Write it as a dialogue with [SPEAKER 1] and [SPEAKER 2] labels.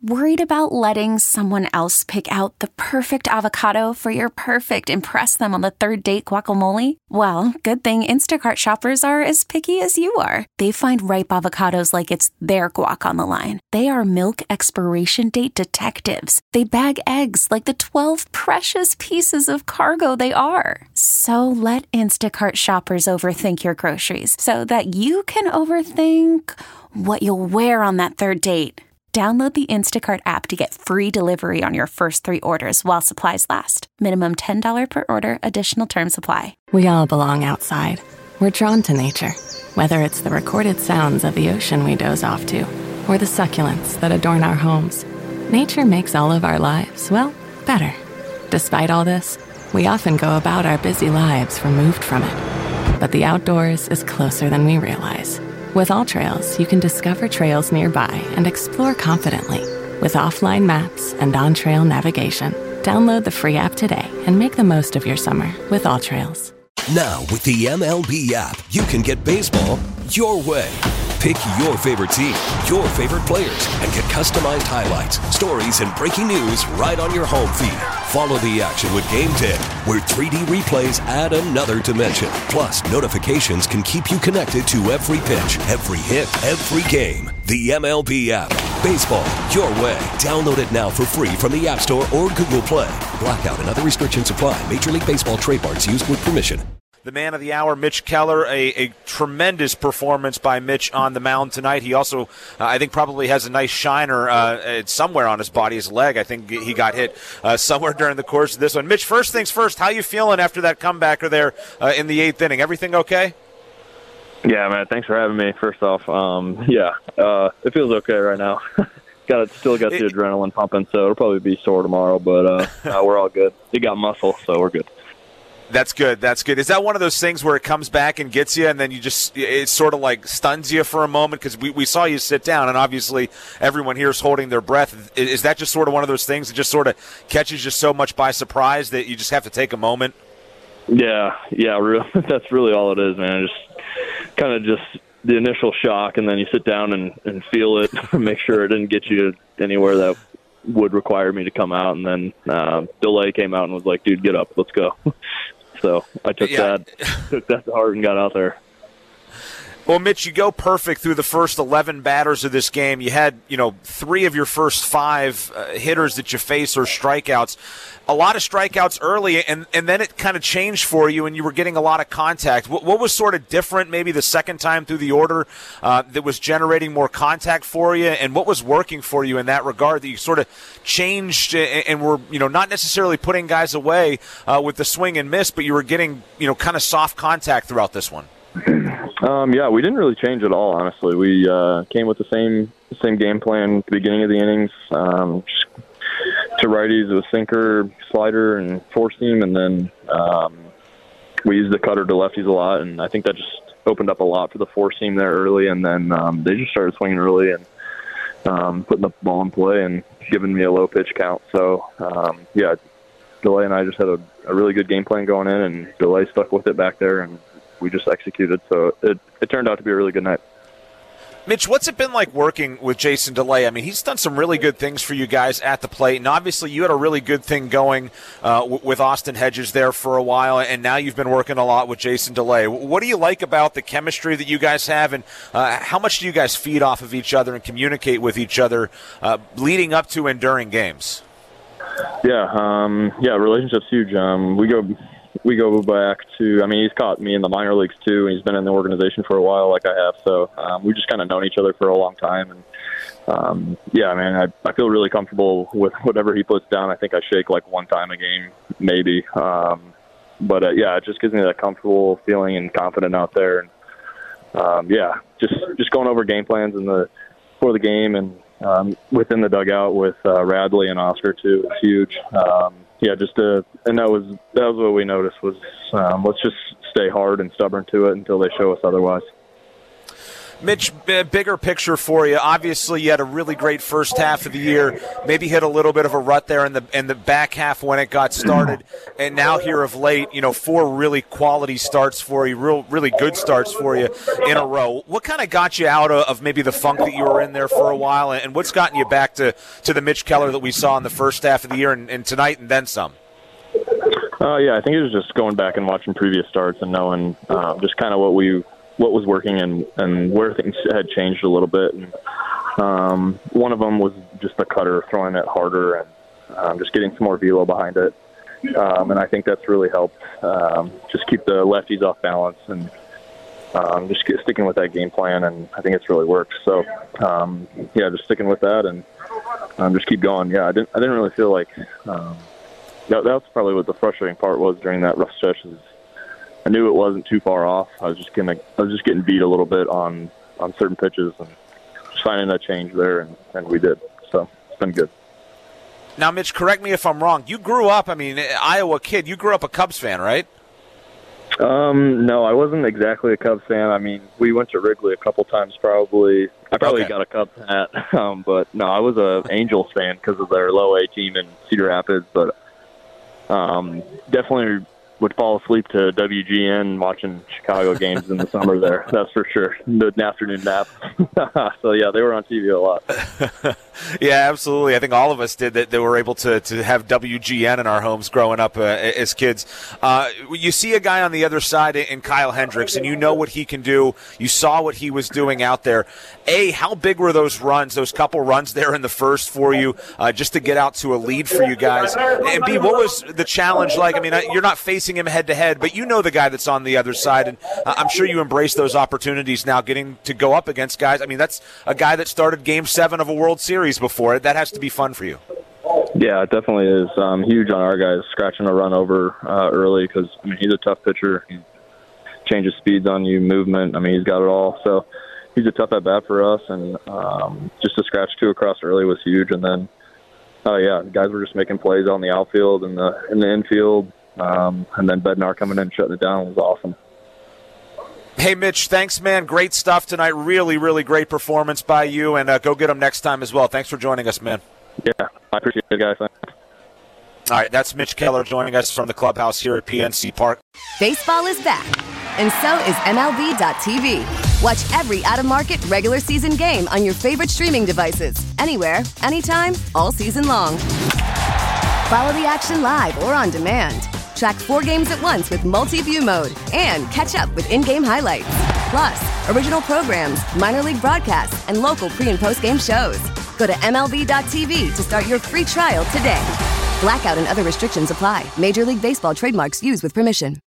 [SPEAKER 1] Worried about letting someone else pick out the perfect avocado for your perfect impress them on the third date guacamole? Well, good thing Instacart shoppers are as picky as you are. They find ripe avocados like it's their guac on the line. They are milk expiration date detectives. They bag eggs like the 12 precious pieces of cargo they are. So let Instacart shoppers overthink your groceries so that you can overthink what you'll wear on that third date. Download the Instacart app to get free delivery on your first 3 orders while supplies last. Minimum $10 per order. Additional terms apply.
[SPEAKER 2] We all belong outside. We're drawn to nature, whether it's the recorded sounds of the ocean we doze off to, or the succulents that adorn our homes. Nature makes all of our lives, well, better. Despite all this, we often go about our busy lives removed from it. But the outdoors is closer than we realize. With AllTrails, you can discover trails nearby and explore confidently. With offline maps and on-trail navigation, download the free app today and make the most of your summer with AllTrails.
[SPEAKER 3] Now, with the MLB app, you can get baseball your way. Pick your favorite team, your favorite players, and get customized highlights, stories, and breaking news right on your home feed. Follow the action with Game Day, where 3D replays add another dimension. Plus, notifications can keep you connected to every pitch, every hit, every game. The MLB app. Baseball your way. Download it now for free from the App Store or Google Play. Blackout and other restrictions apply. Major League Baseball trademarks used with permission.
[SPEAKER 4] The man of the hour, Mitch Keller, a tremendous performance by Mitch on the mound tonight. He also, I think, probably has a nice shiner somewhere on his body, his leg. I think he got hit somewhere during the course of this one. Mitch, first things first, how you feeling after that comebacker there in the 8th inning? Everything okay?
[SPEAKER 5] Yeah, man, thanks for having me, first off. It feels okay right now. Still got the adrenaline pumping, so it'll probably be sore tomorrow, but we're all good. You got muscle, so we're good.
[SPEAKER 4] That's good. That's good. Is that one of those things where it comes back and gets you, and then it sort of like stuns you for a moment? Because we saw you sit down, and obviously everyone here is holding their breath. Is that just sort of one of those things that just sort of catches you so much by surprise that you just have to take a moment?
[SPEAKER 5] Yeah, that's really all it is, man. Just kind of just the initial shock, and then you sit down and feel it, make sure it didn't get you anywhere that would require me to come out. And then Delay came out and was like, dude, get up, let's go. So I took that to heart and got out there.
[SPEAKER 4] Well, Mitch, you go perfect through the first 11 batters of this game. You had, 3 of your first 5 hitters that you face are strikeouts. A lot of strikeouts early, and then it kind of changed for you, and you were getting a lot of contact. What was sort of different maybe the second time through the order that was generating more contact for you, and what was working for you in that regard that you sort of changed and were, not necessarily putting guys away with the swing and miss, but you were getting, kind of soft contact throughout this one?
[SPEAKER 5] We didn't really change at all, honestly. We came with the same game plan at the beginning of the innings. To righties, it was sinker, slider, and four seam, and then we used the cutter to lefties a lot, and I think that just opened up a lot for the four seam there early, and then they just started swinging early and putting the ball in play and giving me a low pitch count. So, Delay and I just had a really good game plan going in, and Delay stuck with it back there, and we just executed. So it turned out to be a really good night.
[SPEAKER 4] Mitch, what's it been like working with Jason Delay? I mean, he's done some really good things for you guys at the plate, and obviously you had a really good thing going with Austin Hedges there for a while, and now you've been working a lot with Jason Delay. What do you like about the chemistry that you guys have, and how much do you guys feed off of each other and communicate with each other leading up to and during games? Relationship's huge. We go back to, he's caught me in the minor leagues too, and he's been in the organization for a while like I have. So we just kind of known each other for a long time. And, I feel really comfortable with whatever he puts down. I think I shake like one time a game, maybe. It just gives me that comfortable feeling and confident out there. And, just going over game plans for the game and within the dugout with Radley and Oscar too is huge. And that was what we noticed was let's just stay hard and stubborn to it until they show us otherwise.
[SPEAKER 6] Mitch, bigger picture for you. Obviously, you had a really great first half of the year. Maybe hit a little bit of a rut there in the back half when it got started. And now here of late, 4 really quality starts for you, really good starts for you in a row. What kind of got you out of maybe the funk that you were in there for a while, and what's gotten you back to the Mitch Keller that we saw in the first half of the year and tonight and then some?
[SPEAKER 5] Yeah, I think it was just going back and watching previous starts and knowing just kind of what was working and where things had changed a little bit. And one of them was just the cutter, throwing it harder and just getting some more velo behind it. And I think that's really helped just keep the lefties off balance and just sticking with that game plan. And I think it's really worked. So, just sticking with that and just keep going. Yeah, I didn't really feel like that's probably what the frustrating part was during that rough stretch. I knew it wasn't too far off. I was just getting beat a little bit on certain pitches and just finding that change there, and we did. So it's been good.
[SPEAKER 6] Now, Mitch, correct me if I'm wrong. You grew up, Iowa kid. You grew up a Cubs fan, right?
[SPEAKER 5] No, I wasn't exactly a Cubs fan. We went to Wrigley a couple times probably. I probably got a Cubs hat. But no, I was a Angels fan because of their low A team in Cedar Rapids. But definitely would fall asleep to WGN watching Chicago games in the summer there. That's for sure. The afternoon nap. So, yeah, they were on TV a lot.
[SPEAKER 6] Yeah, absolutely. I think all of us did that. They were able to have WGN in our homes growing up as kids. You see a guy on the other side in Kyle Hendricks, and you know what he can do. You saw what he was doing out there. A, how big were those runs, those couple runs there in the first for you, just to get out to a lead for you guys? And B, what was the challenge like? You're not facing him head-to-head, but you know the guy that's on the other side, and I'm sure you embrace those opportunities now, getting to go up against guys. That's a guy that started Game 7 of a World Series before. That has to be fun for you.
[SPEAKER 5] Yeah, it definitely is. Huge on our guys scratching a run over early because, he's a tough pitcher. He changes speeds on you, movement. He's got it all. So he's a tough at-bat for us, and just to scratch 2 across early was huge. And then, guys were just making plays on the outfield and in the infield. And then Bednar coming in and shutting it down was awesome.
[SPEAKER 6] Hey, Mitch, thanks, man. Great stuff tonight. Really, really great performance by you, and go get them next time as well. Thanks for joining us, man.
[SPEAKER 5] Yeah, I appreciate it, guys. Thanks.
[SPEAKER 6] All right, that's Mitch Keller joining us from the clubhouse here at PNC Park.
[SPEAKER 7] Baseball is back, and so is MLB.tv. Watch every out-of-market regular season game on your favorite streaming devices, anywhere, anytime, all season long. Follow the action live or on demand. Track 4 games at once with multi-view mode and catch up with in-game highlights. Plus, original programs, minor league broadcasts, and local pre- and post-game shows. Go to MLB.tv to start your free trial today. Blackout and other restrictions apply. Major League Baseball trademarks used with permission.